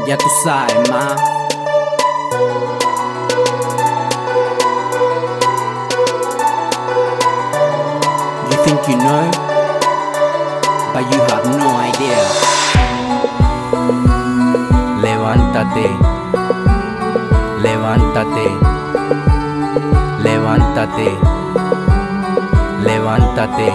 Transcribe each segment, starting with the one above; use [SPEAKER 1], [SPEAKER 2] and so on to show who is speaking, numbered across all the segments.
[SPEAKER 1] Ya tú sabes, ma. You think you know, but you have no idea. Levántate, levántate, levántate, levántate,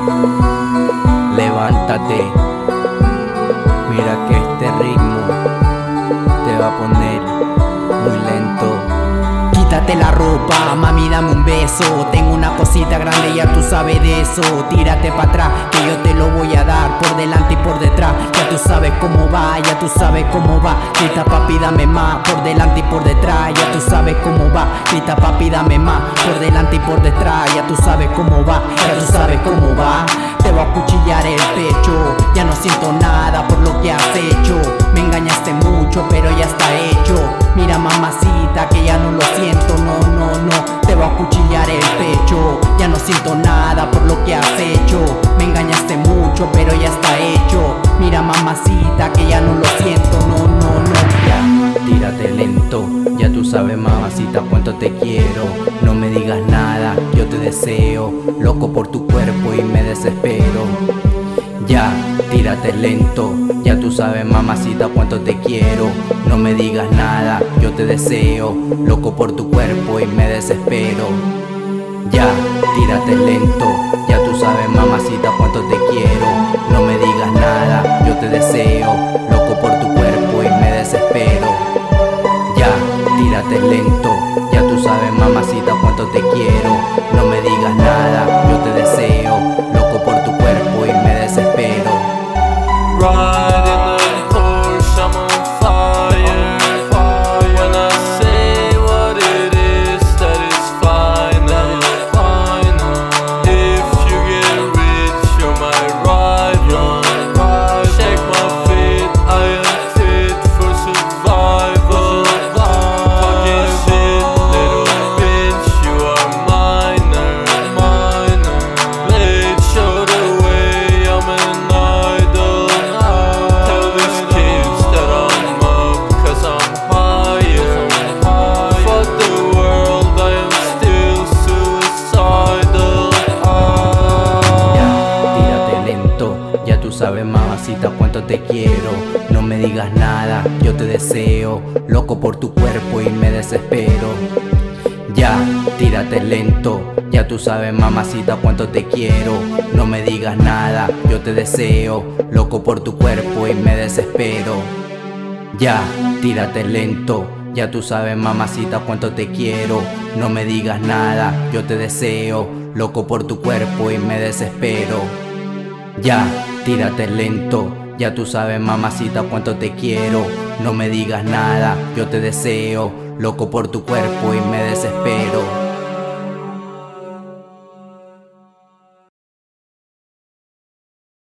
[SPEAKER 1] levántate. Mira que este ritmo te va a poner muy lento. Quítate la ropa, mami, dame un beso. Tengo una cosita grande, ya tú sabes de eso. Tírate para atrás, que yo te lo voy a dar. Por delante y por detrás, ya tú sabes cómo va, ya tú sabes cómo va. Grita papi, dame más, por delante y por detrás, ya tú sabes cómo va. Grita papi, dame más, por delante y por detrás, ya tú sabes cómo va, ya tú sabes cómo va. Te voy a cuchillar el pecho, ya no siento nada por lo que has hecho. Me engañaste mucho, pero ya está hecho. Mira mamacita, que ya no lo siento, no, no, no. Te voy a cuchillar el pecho, ya no siento nada por lo que has hecho. Me engañaste mucho, pero ya está hecho. Mira mamacita, que ya no lo siento, no, no, no. Ya, tírate lento, ya tú sabes mamacita cuánto te quiero. No me digas nada, yo te deseo. Loco por tu cuerpo y me desespero. Ya, tírate lento, ya tú sabes mamacita cuánto te quiero. No me digas nada, yo te deseo. Loco por tu cuerpo y me desespero. Ya, tírate lento, ya tú sabes mamacita cuánto te quiero. No me digas nada, yo te deseo. Loco por tu cuerpo y me desespero. Ya, tírate lento, ya tú sabes mamacita cuánto te quiero. No me digas nada, yo te deseo. Loco por tu cuerpo y me desespero.
[SPEAKER 2] Ride in the Porsche, I'm on fire. When I say what it is, that is final. If you get rich, you're my rival. Check my fit, I am fit for survival. Talking shit, little bitch, you are minor. Let's show the way, I'm an idol. Tell these kids that I'm up, cause I'm higher. Fuck the world, I am still suicidal.
[SPEAKER 1] Ya, tírate lento, ya tú sabes mamacita cuánto te quiero. No me digas nada, yo te deseo. Loco por tu cuerpo y me desespero. Ya, tírate lento, ya tú sabes mamacita cuánto te quiero. No me digas nada, yo te deseo. Loco por tu cuerpo y me desespero. Ya, tírate lento, ya tú sabes mamacita cuánto te quiero. No me digas nada, yo te deseo. Loco por tu cuerpo y me desespero. Ya, tírate lento, ya tú sabes mamacita cuánto te quiero. No me digas nada, yo te deseo. Loco por tu cuerpo y me desespero.